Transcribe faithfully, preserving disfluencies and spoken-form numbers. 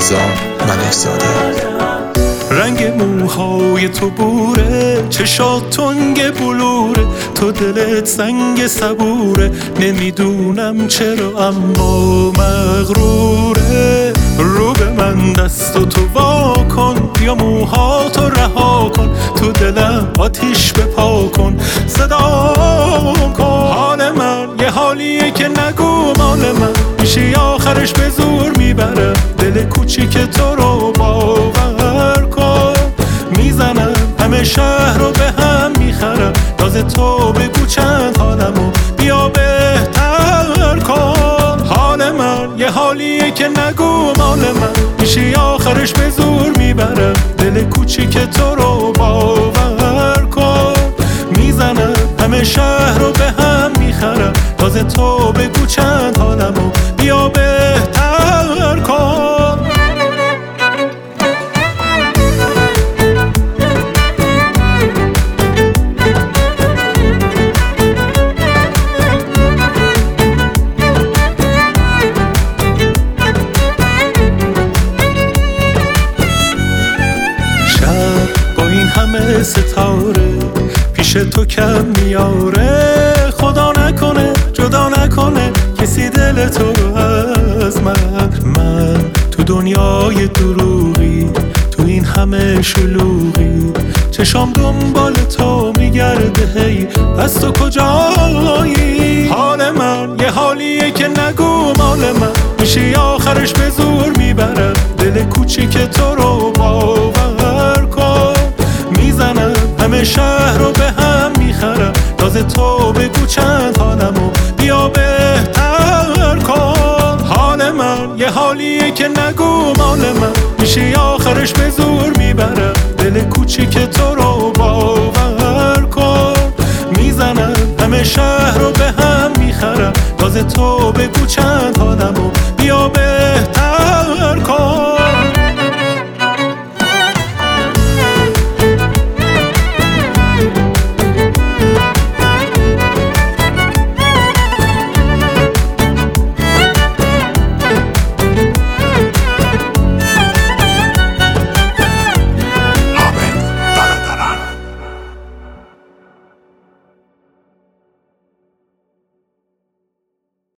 رضا ملک‌زاده. رنگ موهای تو بوره، چشات تنگ بلوره، تو دلت سنگ صبوره، نمیدونم چرا اما مغروره. رو به من دست و تو وا کن، بیا موهاتو رها کن، تو دلم آتیش بپا کن، صدام کن. حال من یه حالیه که نگو مال من، میشه آخرش به زور میبرم دل کوچیک تو رو باور کن. میزنم همه شهر رو به هم میخرم، راز تو بگو چند حالمو بیا بهتر کن. حال من یه حالیه که نگو مال من، میشه آخرش به زور میبرم دل کوچیک تو رو باور کن. میزنم همه شهر رو به هم میخرم، راز تو بگو چند حالمو بیا بهتر کن. شب با این همه ستاره پیش تو کم میاره، خدا نکنه جدا نکنه کسی دل تو رو از من. من تو دنیای دروغی، تو این همه شلوغی، چشام دنبال تو میگرده، هی پس تو کجایی؟ حال من یه حالیه که نگو مال من، میشه آخرش به زور میبرم دل کوچیک تو رو باور کن. میزنم همه شهر رو به هم میخرم، راز تو بگو چند حالمو بیا بهتر کن. حال من یه حالیه که نگو مال من، میشه آخرش به زور میبرم